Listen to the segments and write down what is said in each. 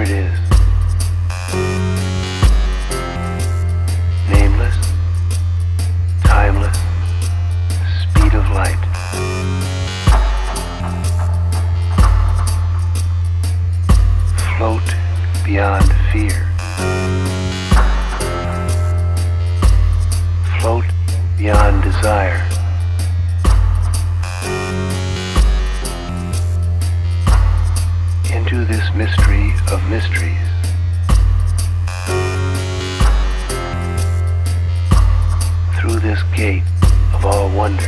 it is. Nameless, timeless, speed of light. Float beyond fear. Float beyond desire. Into this mystery of mysteries. Through this gate of all wonder.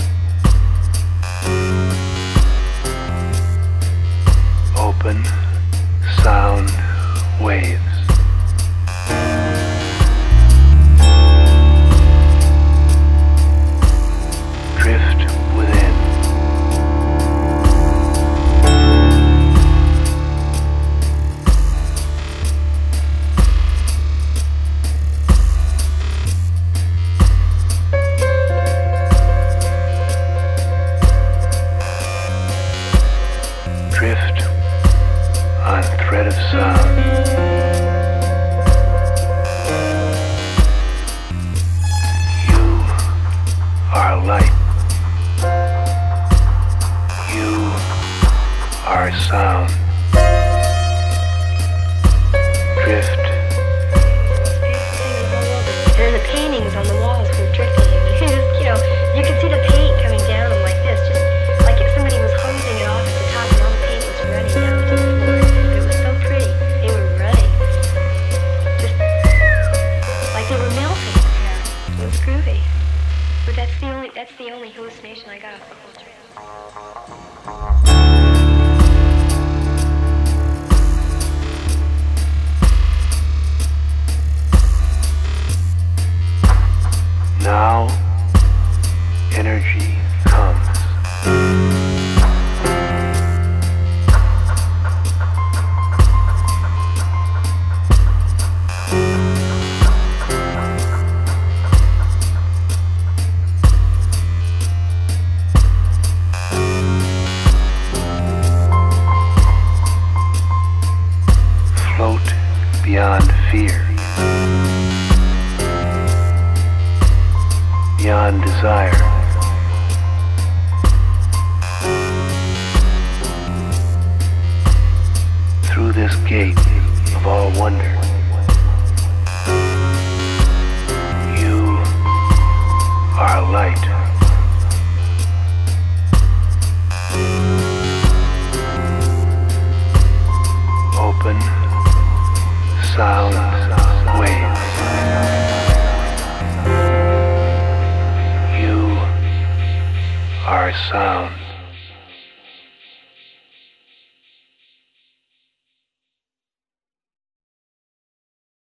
Open sound waves. Drift within. Drift on thread of sound. You are light. You are sound. Drift. And the paintings on the walls were drifting. You could see the paint coming down like this, just like if somebody was hosing it off at the top and all the paint was running down to the floor. But it was so pretty. They were running. Just like they were melting. Yeah. It was groovy. But that's the only hallucination I got off the whole trip. Now, energy comes. Float beyond fear. Beyond desire. Through this gate of all wonder. You are light. Open sound waves. You are sound.